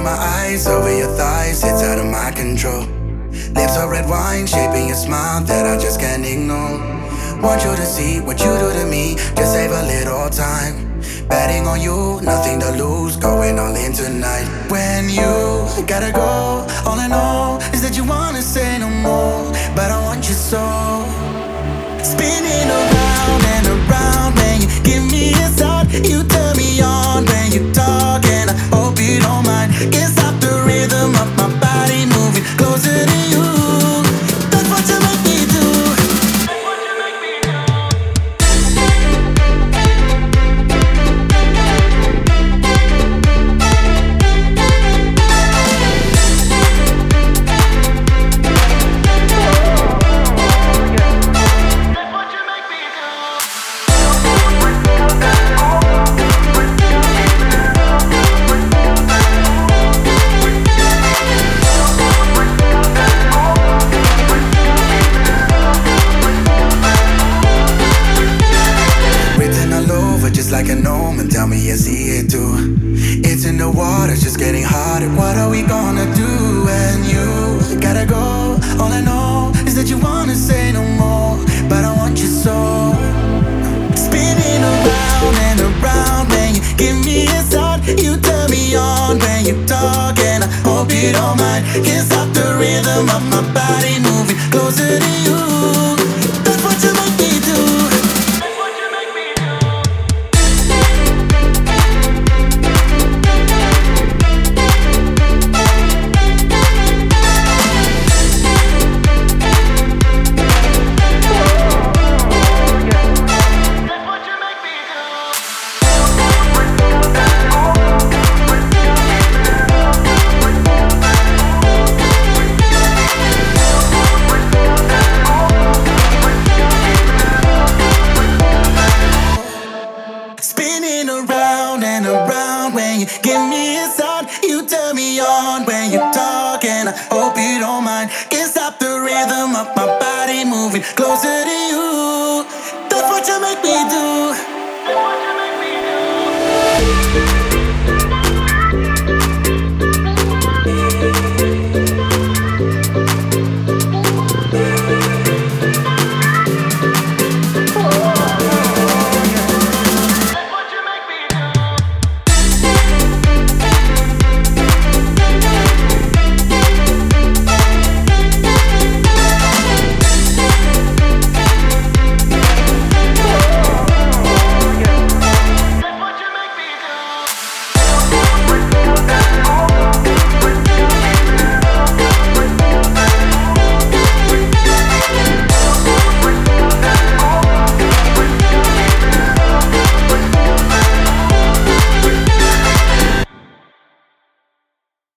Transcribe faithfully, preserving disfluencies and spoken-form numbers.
in my eyes, over your thighs, it's out of my control. Lips are red wine, shaping a smile that I just can't ignore. Want you to see what you do to me, just save a little time. Betting on you, nothing to lose, going all in tonight. When you gotta go, all I know is that you wanna say no more, but I want you so. Spinning around and around when you give me a sign, you turn me on when you talk, and I hope you don't mind. Can't stop the rhythm of my body moving closer to you. That's what you make me do. That's what you make me do. Just like an omen, tell me you see it too. It's in the water, just getting hotter. What are we gonna do when you gotta go? All I know is that you wanna say no more, but I want you so. Spinning around and around when you give me a sign, you turn me on when you talk, and I hope you don't mind. Can't stop the rhythm of my body moving closer to you. That's what you make me do. Spinning around and around when you give me a sign, you turn me on when you talk, and I hope you don't mind. Can't stop the rhythm of my body moving closer to you. That's what you make me do.